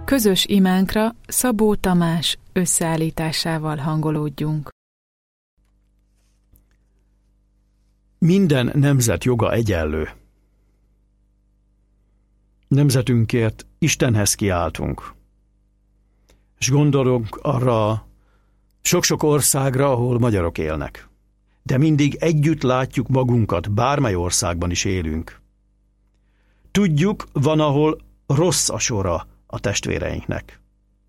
Közös imánkra Szabó Tamás összeállításával hangolódjunk. Minden nemzet joga egyenlő. Nemzetünkért Istenhez kiáltunk. És gondolunk arra sok-sok országra, ahol magyarok élnek. De mindig együtt látjuk magunkat, bármely országban is élünk. Tudjuk, van, ahol rossz a sora a testvéreinknek.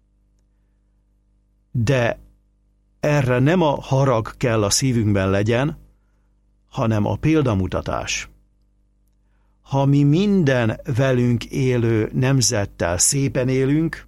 De erre nem a harag kell a szívünkben legyen, hanem a példamutatás. Ha mi minden velünk élő nemzettel szépen élünk,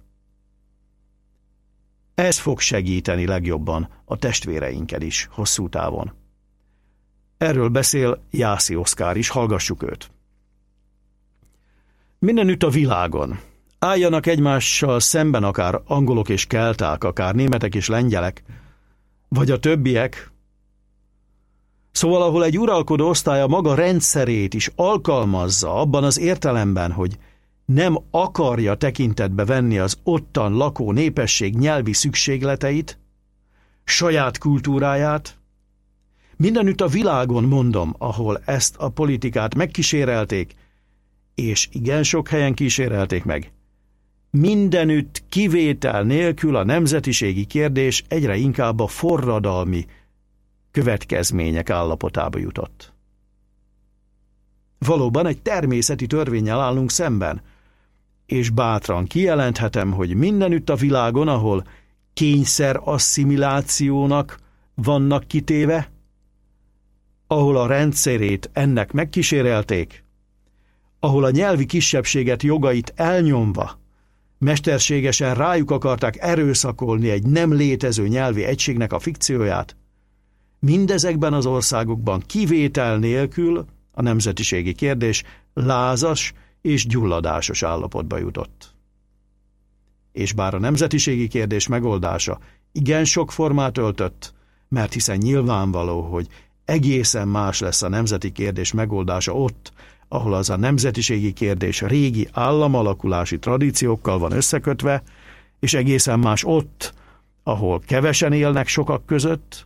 ez fog segíteni legjobban a testvéreinkkel is hosszú távon. Erről beszél Jászi Oszkár is, hallgassuk őt. Mindenütt a világon álljanak egymással szemben akár angolok és kelták, akár németek és lengyelek, vagy a többiek. Szóval, ahol egy uralkodó osztály a maga rendszerét is alkalmazza abban az értelemben, hogy nem akarja tekintetbe venni az ottan lakó népesség nyelvi szükségleteit, saját kultúráját, mindenütt a világon, mondom, ahol ezt a politikát megkísérelték, és igen sok helyen kísérelték meg, mindenütt kivétel nélkül a nemzetiségi kérdés egyre inkább a forradalmi következmények állapotába jutott. Valóban egy természeti törvénnyel állunk szemben, és bátran kijelenthetem, hogy mindenütt a világon, ahol kényszer asszimilációnak vannak kitéve, ahol a rendszerét ennek megkísérelték, ahol a nyelvi kisebbséget jogait elnyomva, mesterségesen rájuk akarták erőszakolni egy nem létező nyelvi egységnek a fikcióját, mindezekben az országokban kivétel nélkül a nemzetiségi kérdés lázas és gyulladásos állapotba jutott. És bár a nemzetiségi kérdés megoldása igen sok formát öltött, mert hiszen nyilvánvaló, hogy egészen más lesz a nemzeti kérdés megoldása ott, ahol az a nemzetiségi kérdés régi államalakulási tradíciókkal van összekötve, és egészen más ott, ahol kevesen élnek sokak között.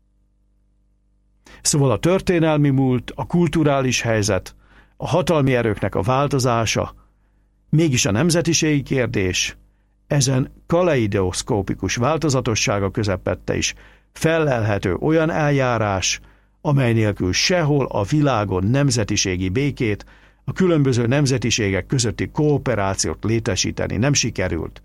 Szóval a történelmi múlt, a kulturális helyzet, a hatalmi erőknek a változása, mégis a nemzetiségi kérdés, ezen kaleidoszkópikus változatossága közepette is fellelhető olyan eljárás, amely nélkül sehol a világon nemzetiségi békét, a különböző nemzetiségek közötti kooperációt létesíteni nem sikerült.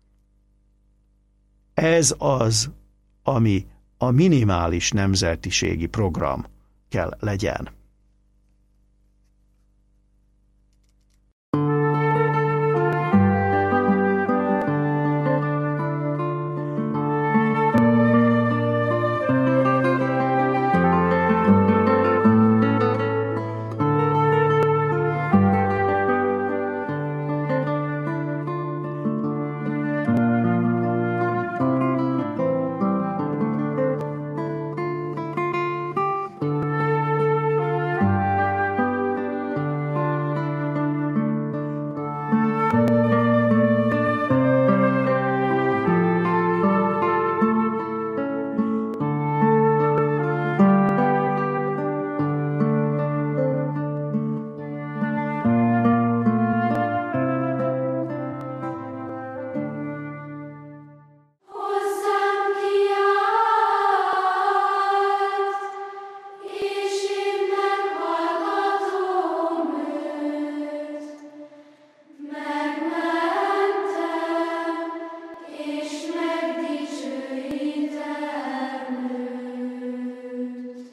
Ez az, ami a minimális nemzetiségi program kell legyen.